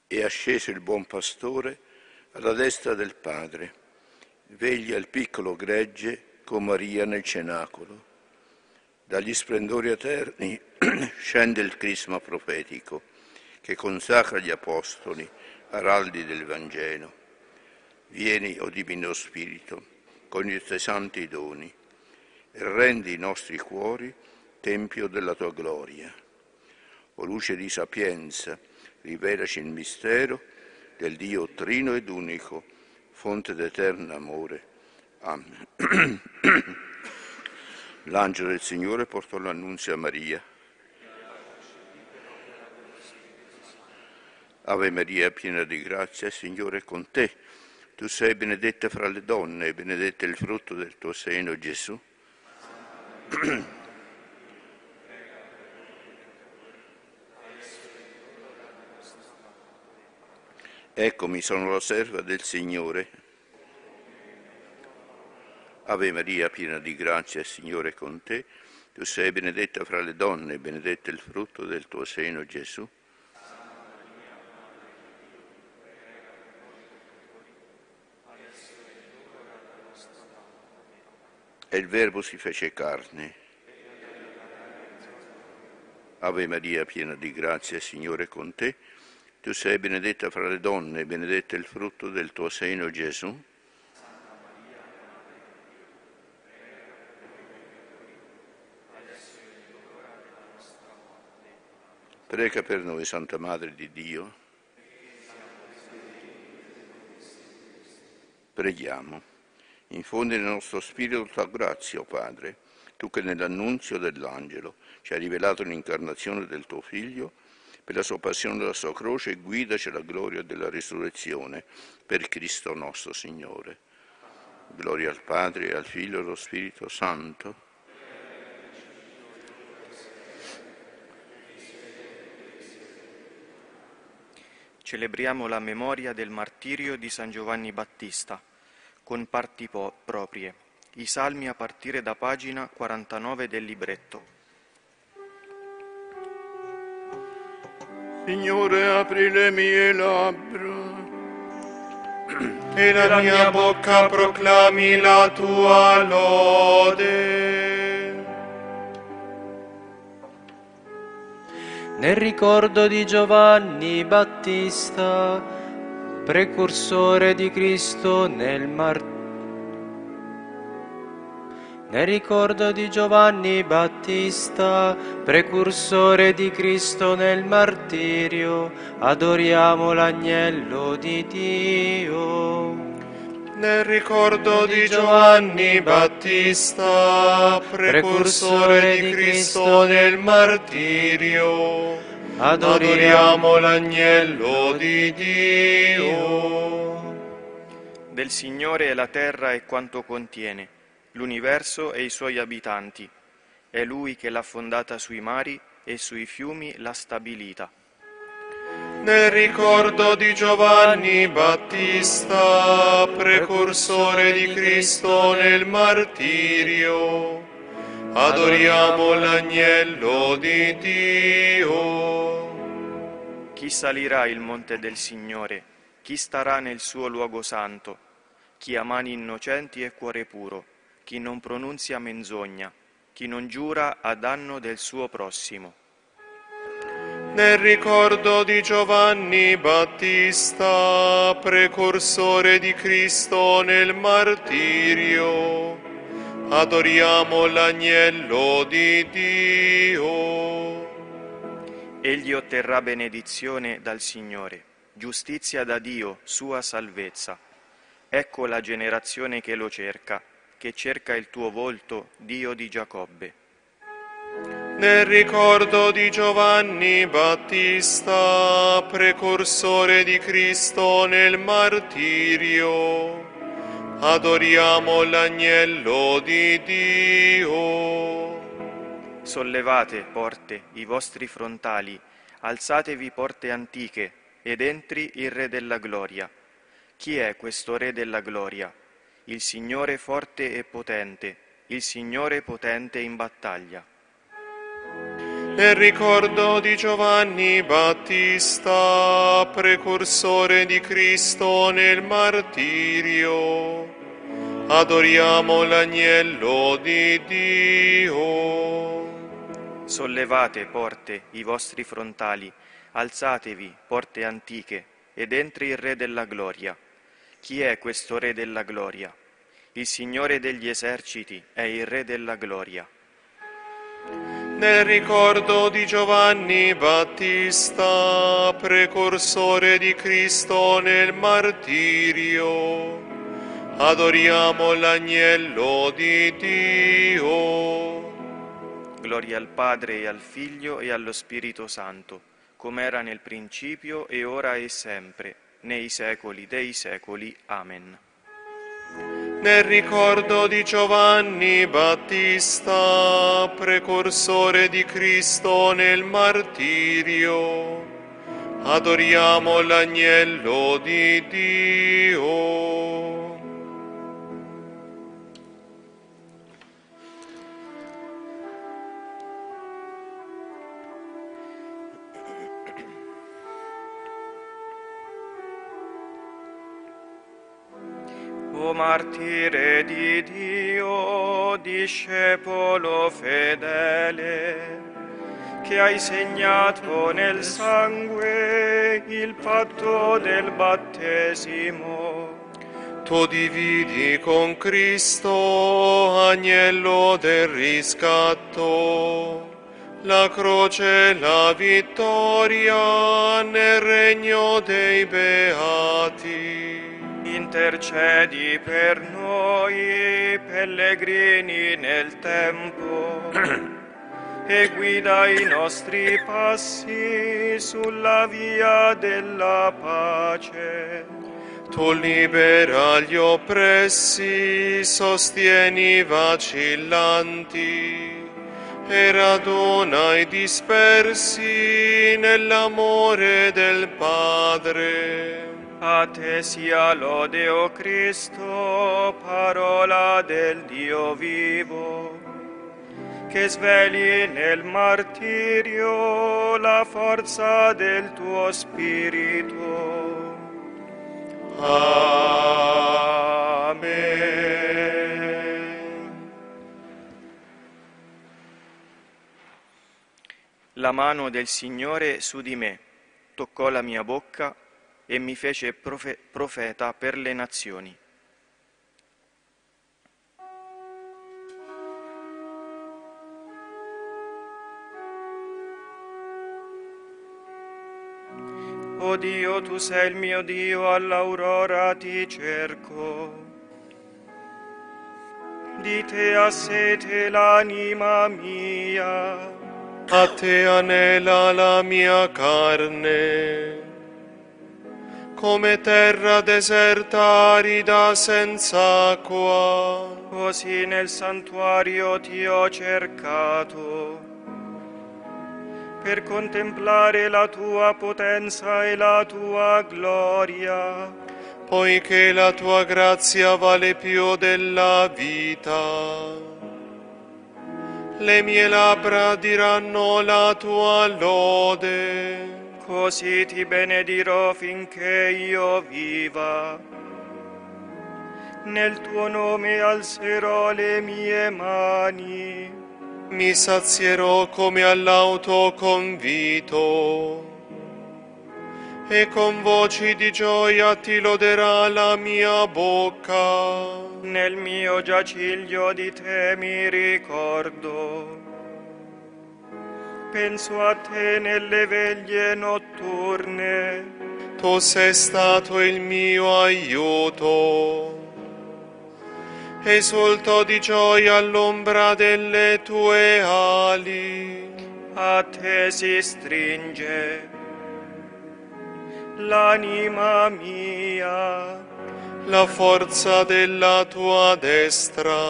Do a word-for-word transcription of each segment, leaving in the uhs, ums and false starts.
È asceso il buon pastore alla destra del Padre, veglia il piccolo gregge con Maria nel cenacolo. Dagli splendori eterni scende il crisma profetico che consacra gli apostoli, araldi del Vangelo. Vieni, o Divino Spirito, con i tuoi santi doni e rendi i nostri cuori tempio della tua gloria. O luce di sapienza, rivelaci il mistero del Dio trino ed unico, fonte d'eterno amore. Amen. L'angelo del Signore portò l'annunzio a Maria. Ave Maria, piena di grazia, il Signore è con te. Tu sei benedetta fra le donne e benedetto è il frutto del tuo seno, Gesù. Eccomi, sono la serva del Signore. Ave Maria, piena di grazia, il Signore è con te. Tu sei benedetta fra le donne e benedetto è il frutto del tuo seno, Gesù. E il Verbo si fece carne. Ave Maria, piena di grazia, il Signore è con te. Tu sei benedetta fra le donne e benedetto è il frutto del tuo seno, Gesù. Prega per noi, Santa Madre di Dio. Preghiamo. Infondi nel nostro spirito la tua grazia, o Padre, tu che nell'annunzio dell'angelo ci hai rivelato l'incarnazione del tuo Figlio, per la sua passione e la sua croce, guidaci alla gloria della risurrezione, per Cristo nostro Signore. Gloria al Padre, al Figlio e allo Spirito Santo. Celebriamo la memoria del martirio di San Giovanni Battista, con parti po- proprie. I salmi a partire da pagina quarantanove del libretto. Signore, apri le mie labbra e la mia bocca proclami la tua lode. Nel ricordo di Giovanni Battista, precursore di Cristo nel martirio. Nel ricordo di Giovanni Battista, precursore di Cristo nel martirio, adoriamo l'agnello di Dio. Nel ricordo di Giovanni Battista, precursore di Cristo nel martirio, adoriamo l'agnello di Dio. Del Signore è la terra e quanto contiene, l'universo e i suoi abitanti. È Lui che l'ha fondata sui mari e sui fiumi l'ha stabilita. Nel ricordo di Giovanni Battista, precursore di Cristo nel martirio, adoriamo l'agnello di Dio. Chi salirà il monte del Signore? Chi starà nel suo luogo santo? Chi ha mani innocenti e cuore puro? Chi non pronunzia menzogna? Chi non giura a danno del suo prossimo? Nel ricordo di Giovanni Battista, precursore di Cristo nel martirio, adoriamo l'agnello di Dio. Egli otterrà benedizione dal Signore, giustizia da Dio, sua salvezza. Ecco la generazione che lo cerca, che cerca il tuo volto, Dio di Giacobbe. Nel ricordo di Giovanni Battista, precursore di Cristo nel martirio, adoriamo l'agnello di Dio. Sollevate, porte, i vostri frontali, alzatevi porte antiche, ed entri il Re della Gloria. Chi è questo Re della Gloria? Il Signore forte e potente, il Signore potente in battaglia. Nel ricordo di Giovanni Battista, precursore di Cristo nel martirio, adoriamo l'agnello di Dio. Sollevate, porte, i vostri frontali, alzatevi, porte antiche, ed entri il Re della Gloria. Chi è questo Re della Gloria? Il Signore degli eserciti è il Re della Gloria. Nel ricordo di Giovanni Battista, precursore di Cristo nel martirio, adoriamo l'agnello di Dio. Gloria al Padre e al Figlio e allo Spirito Santo, come era nel principio e ora e sempre, nei secoli dei secoli. Amen. Nel ricordo di Giovanni Battista, precursore di Cristo nel martirio, adoriamo l'agnello di Dio. O martire di Dio, discepolo fedele, che hai segnato nel sangue il patto del battesimo. Tu dividi con Cristo, agnello del riscatto, la croce e la vittoria nel regno dei beati. Intercedi per noi, pellegrini nel tempo, e guida i nostri passi sulla via della pace. Tu libera gli oppressi, sostieni i vacillanti, e raduna i dispersi nell'amore del Padre. A te sia lode, o Cristo, parola del Dio vivo, che sveli nel martirio la forza del tuo Spirito. Amen. La mano del Signore su di me toccò la mia bocca e mi fece profe- profeta per le nazioni. O Dio, tu sei il mio Dio, all'aurora ti cerco. Di te ha sete l'anima mia. A te anela la mia carne, come terra deserta arida senza acqua. Così nel santuario ti ho cercato, per contemplare la tua potenza e la tua gloria. Poiché la tua grazia vale più della vita, le mie labbra diranno la tua lode. Così ti benedirò finché io viva. Nel tuo nome alzerò le mie mani. Mi sazierò come all'autoconvito, e con voci di gioia ti loderà la mia bocca. Nel mio giaciglio di te mi ricordo. Penso a te nelle veglie notturne. Tu sei stato il mio aiuto. Esulto di gioia all'ombra delle tue ali. A te si stringe l'anima mia. La forza della tua destra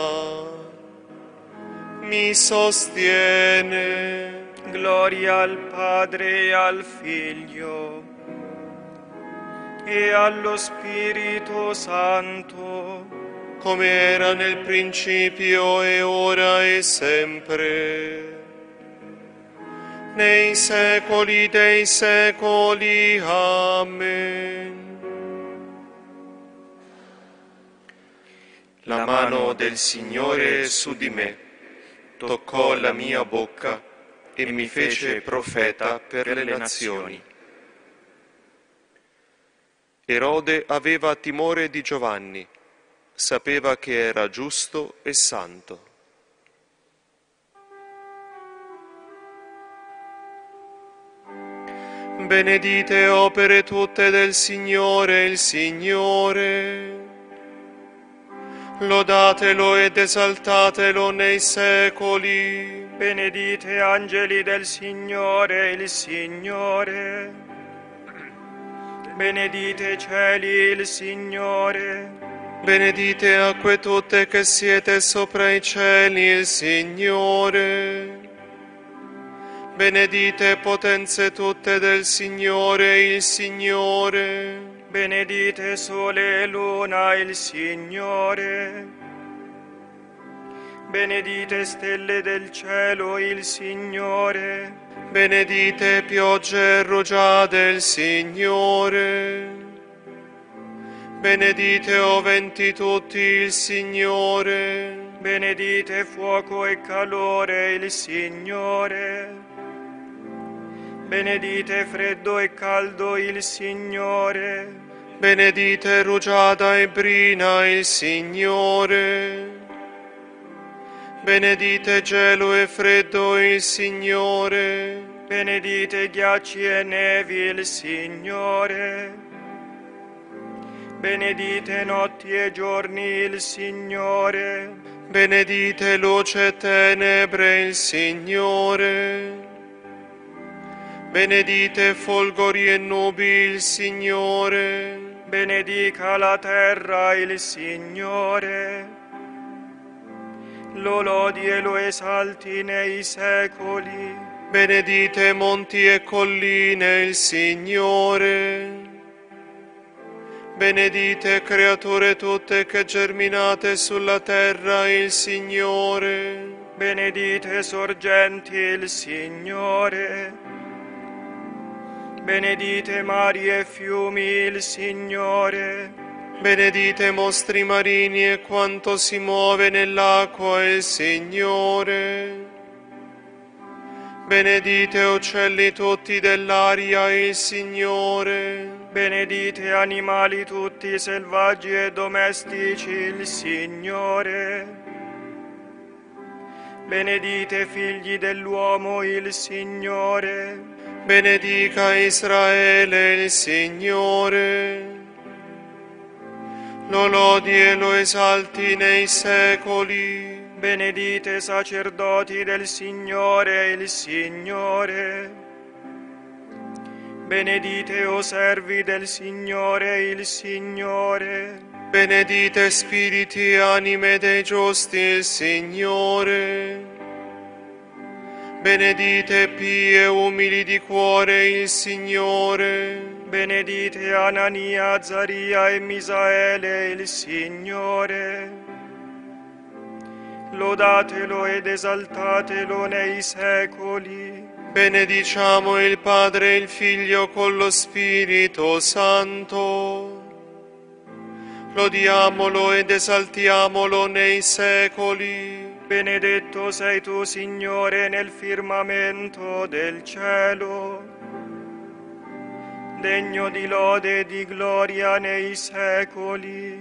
mi sostiene. Gloria al Padre e al Figlio e allo Spirito Santo, come era nel principio e ora e sempre, nei secoli dei secoli. Amen. La mano del Signore è su di me, toccò la mia bocca e mi fece profeta per le nazioni. Erode aveva timore di Giovanni, sapeva che era giusto e santo. Benedite opere tutte del Signore, il Signore. Lodatelo ed esaltatelo nei secoli. Benedite angeli del Signore, il Signore. Benedite cieli, il Signore. Benedite acque tutte che siete sopra i cieli, il Signore. Benedite potenze tutte del Signore, il Signore. Benedite sole e luna, il Signore. Benedite stelle del cielo, il Signore. Benedite piogge e rugiade, il Signore. Benedite o venti tutti, il Signore. Benedite fuoco e calore, il Signore. Benedite freddo e caldo, il Signore. Benedite rugiada e brina, il Signore. Benedite gelo e freddo, il Signore. Benedite ghiacci e nevi, il Signore. Benedite notti e giorni, il Signore. Benedite luce e tenebre, il Signore. Benedite folgori e nubi, il Signore. Benedica la terra, il Signore. Lo lodi e lo esalti nei secoli. Benedite monti e colline, il Signore. Benedite creature tutte che germinate sulla terra, il Signore. Benedite sorgenti, il Signore. Benedite mari e fiumi, il Signore. Benedite mostri marini e quanto si muove nell'acqua, il Signore. Benedite uccelli tutti dell'aria, il Signore. Benedite animali tutti selvaggi e domestici, il Signore. Benedite figli dell'uomo, il Signore. Benedica Israele, il Signore. Lo lodi e lo esalti nei secoli. Benedite sacerdoti del Signore, il Signore. Benedite o servi del Signore, il Signore. Benedite spiriti e anime dei giusti, il Signore. Benedite pie e umili di cuore, il Signore. Benedite Anania, Azaria e Misaele, il Signore. Lodatelo ed esaltatelo nei secoli. Benediciamo il Padre e il Figlio con lo Spirito Santo. Lodiamolo ed esaltiamolo nei secoli. Benedetto sei tu, Signore, nel firmamento del cielo, degno di lode e di gloria nei secoli.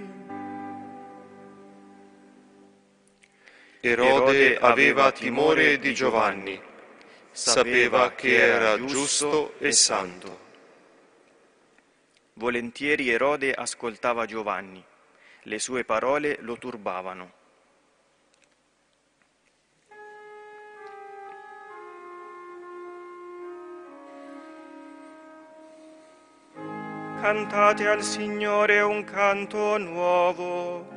Erode aveva timore di Giovanni, sapeva che era giusto e santo. Volentieri Erode ascoltava Giovanni, le sue parole lo turbavano. Cantate al Signore un canto nuovo,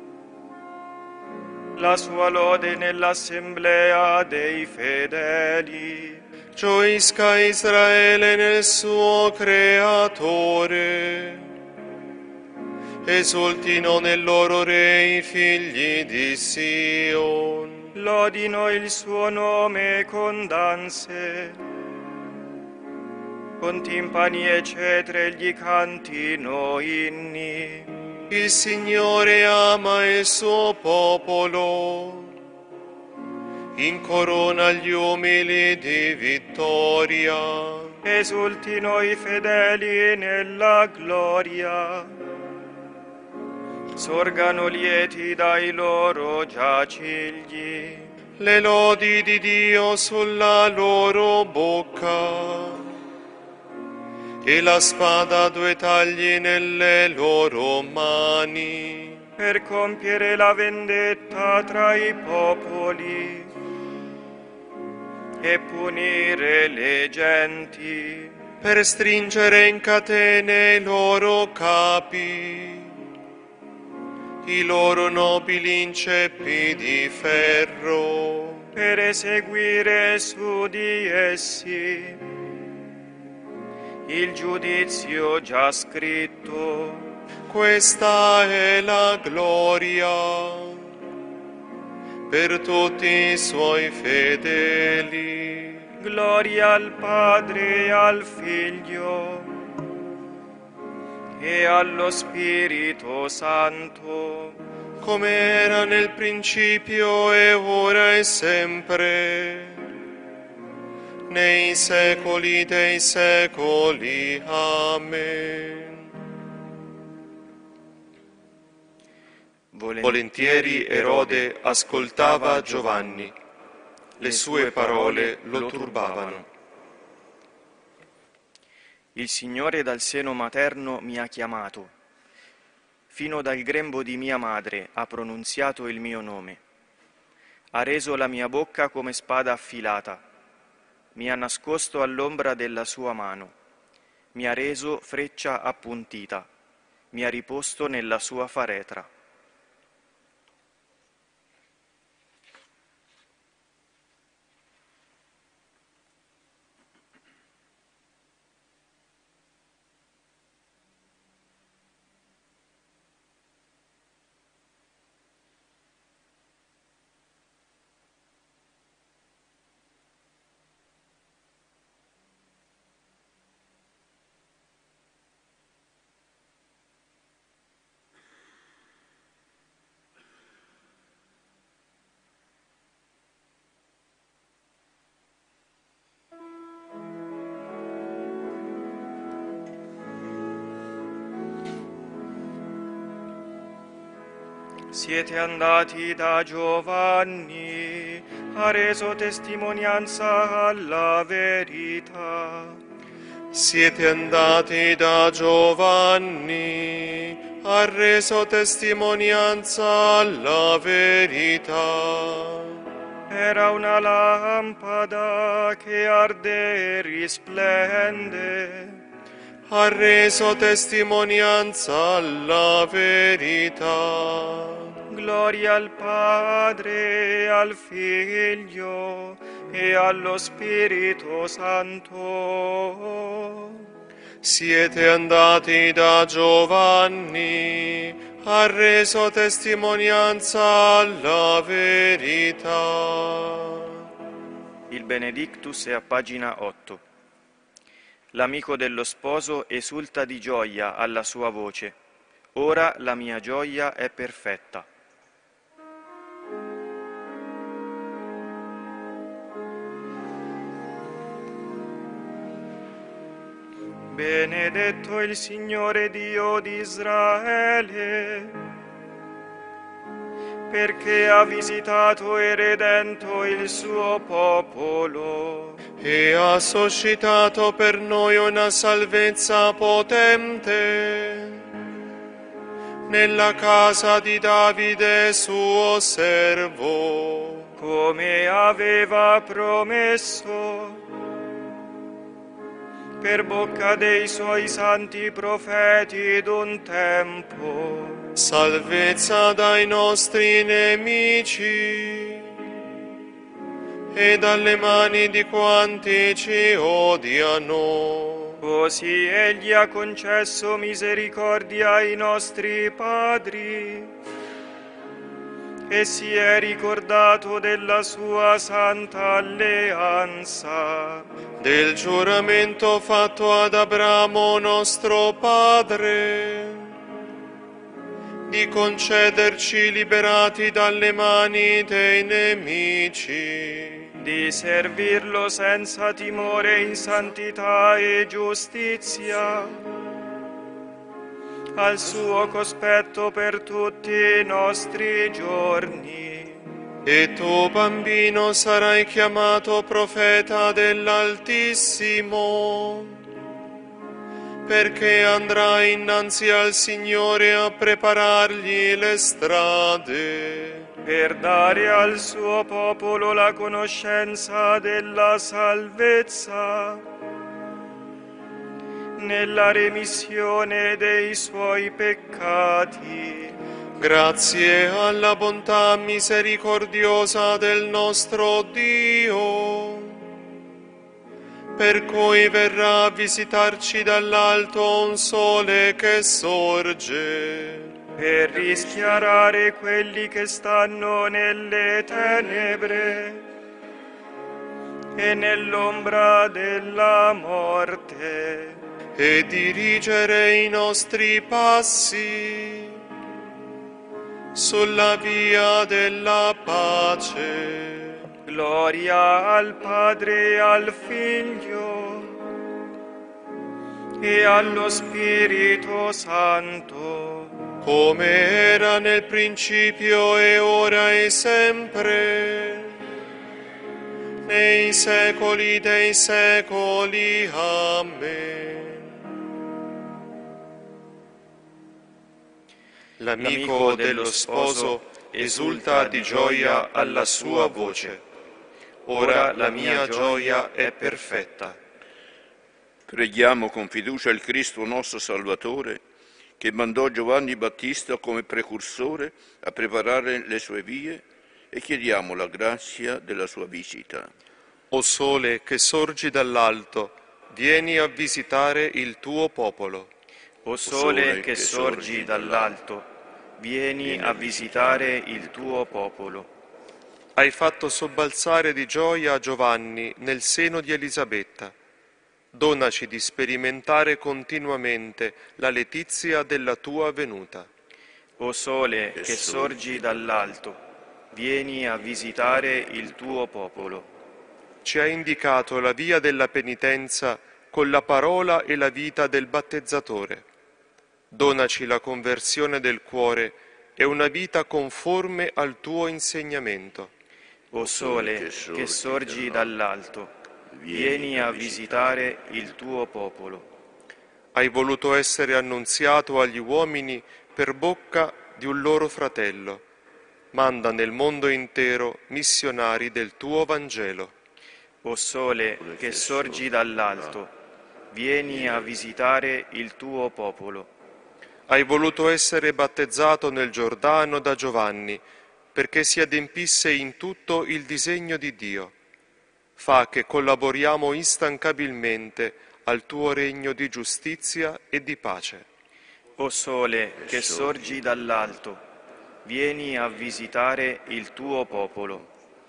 la sua lode nell'assemblea dei fedeli. Gioisca Israele nel suo Creatore, esultino nel loro Re i figli di Sion. Lodino il suo nome con danze, con timpani e cetre gli cantino inni. Il Signore ama il suo popolo, incorona gli umili di vittoria. Esultino i fedeli nella gloria, sorgano lieti dai loro giacigli. Le lodi di Dio sulla loro bocca e la spada a due tagli nelle loro mani, per compiere la vendetta tra i popoli e punire le genti, per stringere in catene i loro capi, i loro nobili inceppi di ferro, per eseguire su di essi il giudizio già scritto. Questa è la gloria per tutti i suoi fedeli. Gloria al Padre e al Figlio e allo Spirito Santo, come era nel principio e ora e sempre, nei secoli dei secoli. Amen. Volentieri Erode ascoltava Giovanni, le sue parole lo turbavano. Il Signore dal seno materno mi ha chiamato, fino dal grembo di mia madre ha pronunziato il mio nome. Ha reso la mia bocca come spada affilata, mi ha nascosto all'ombra della sua mano, mi ha reso freccia appuntita, mi ha riposto nella sua faretra. Siete andati da Giovanni, ha reso testimonianza alla verità. Siete andati da Giovanni, ha reso testimonianza alla verità. Era una lampada che arde e risplende, ha reso testimonianza alla verità. Gloria al Padre, al Figlio e allo Spirito Santo. Siete andati da Giovanni, ha reso testimonianza alla verità. Il Benedictus è a pagina otto. L'amico dello sposo esulta di gioia alla sua voce. Ora la mia gioia è perfetta. Benedetto il Signore Dio di Israele, perché ha visitato e redento il suo popolo e ha suscitato per noi una salvezza potente nella casa di Davide suo servo, come aveva promesso per bocca dei suoi santi profeti d'un tempo. Salvezza dai nostri nemici e dalle mani di quanti ci odiano. Così egli ha concesso misericordia ai nostri padri e si è ricordato della sua santa alleanza, del giuramento fatto ad Abramo nostro padre, di concederci liberati dalle mani dei nemici, di servirlo senza timore in santità e giustizia, al suo cospetto per tutti i nostri giorni. E tu, bambino, sarai chiamato profeta dell'Altissimo, perché andrai innanzi al Signore a preparargli le strade, per dare al suo popolo la conoscenza della salvezza, nella remissione dei suoi peccati, grazie alla bontà misericordiosa del nostro Dio, per cui verrà a visitarci dall'alto un sole che sorge, per rischiarare quelli che stanno nelle tenebre e nell'ombra della morte, e dirigere i nostri passi sulla via della pace. Gloria al Padre e al Figlio e allo Spirito Santo, come era nel principio e ora e sempre, nei secoli dei secoli. Amen. L'amico dello sposo esulta di gioia alla sua voce. Ora la mia gioia è perfetta. Preghiamo con fiducia il Cristo nostro Salvatore, che mandò Giovanni Battista come precursore a preparare le sue vie, e chiediamo la grazia della sua visita. O Sole che sorgi dall'alto, vieni a visitare il tuo popolo. O Sole che sorgi dall'alto, vieni a visitare il tuo popolo. Hai fatto sobbalzare di gioia Giovanni nel seno di Elisabetta. Donaci di sperimentare continuamente la letizia della tua venuta. O Sole che sorgi dall'alto, vieni a visitare il tuo popolo. Ci ha indicato la via della penitenza con la parola e la vita del battezzatore. Donaci la conversione del cuore e una vita conforme al tuo insegnamento. O Sole che sorgi dall'alto, vieni a visitare il tuo popolo. Hai voluto essere annunziato agli uomini per bocca di un loro fratello. Manda nel mondo intero missionari del tuo Vangelo. O Sole che sorgi dall'alto, vieni a visitare il tuo popolo. Hai voluto essere battezzato nel Giordano da Giovanni, perché si adempisse in tutto il disegno di Dio. Fa che collaboriamo instancabilmente al tuo regno di giustizia e di pace. O Sole che sorgi dall'alto, vieni a visitare il tuo popolo.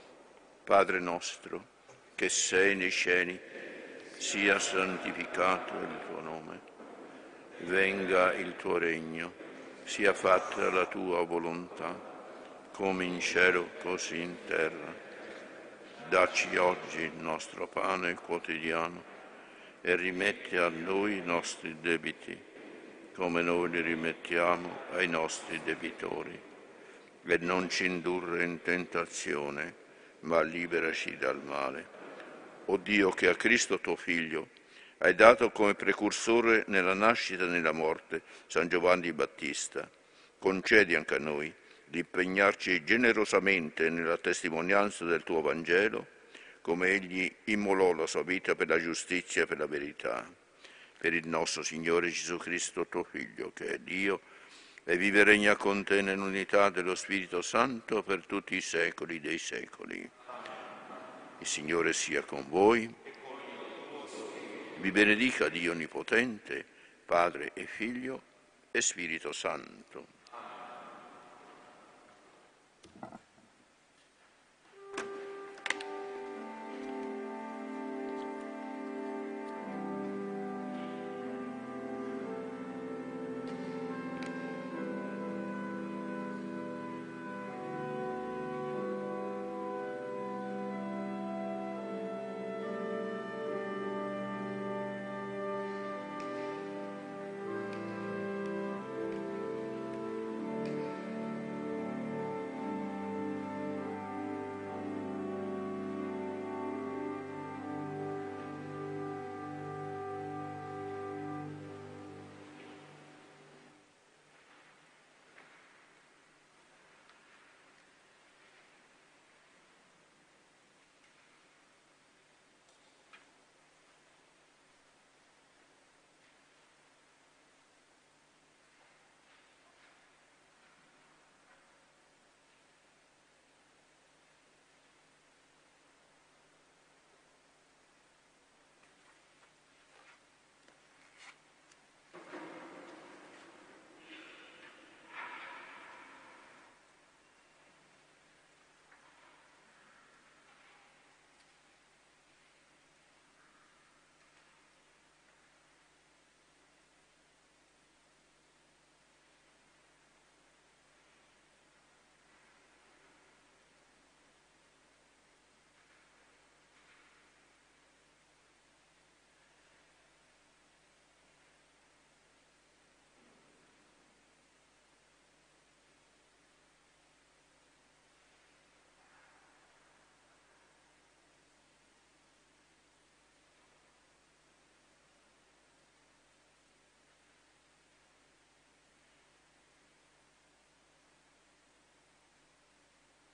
Padre nostro, che sei nei cieli, sia santificato il tuo nome. Venga il tuo regno, sia fatta la tua volontà, come in cielo così in terra. Dacci oggi il nostro pane quotidiano e rimetti a noi i nostri debiti, come noi li rimettiamo ai nostri debitori. E non ci indurre in tentazione, ma liberaci dal male. O Dio, che a Cristo tuo Figlio hai dato come precursore nella nascita e nella morte San Giovanni Battista, concedi anche a noi di impegnarci generosamente nella testimonianza del tuo Vangelo, come egli immolò la sua vita per la giustizia e per la verità. Per il nostro Signore Gesù Cristo, tuo Figlio, che è Dio, e vive e regna con te nell'unità dello Spirito Santo per tutti i secoli dei secoli. Il Signore sia con voi. Vi benedica Dio Onnipotente, Padre e Figlio e Spirito Santo.